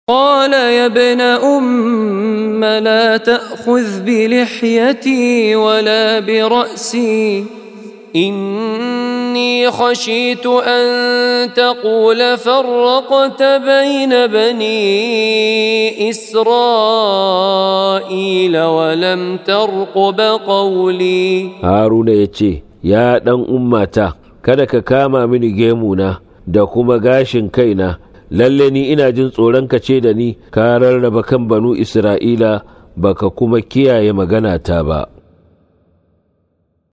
قال يا ابن أم لا تأخذ بلحيتي ولا برأسي إني خشيت أن تقول فرقت بين بني إسرائيل ولم ترقب قولي. هارون يتي يا دان أمتا kada ka kama mini gemuna da kuma gashin kaina, lalle ni ina jin tsoron ka ce da ni ka rarraba kan banu Isra'ila baka kuma kiyaye magana ta ba.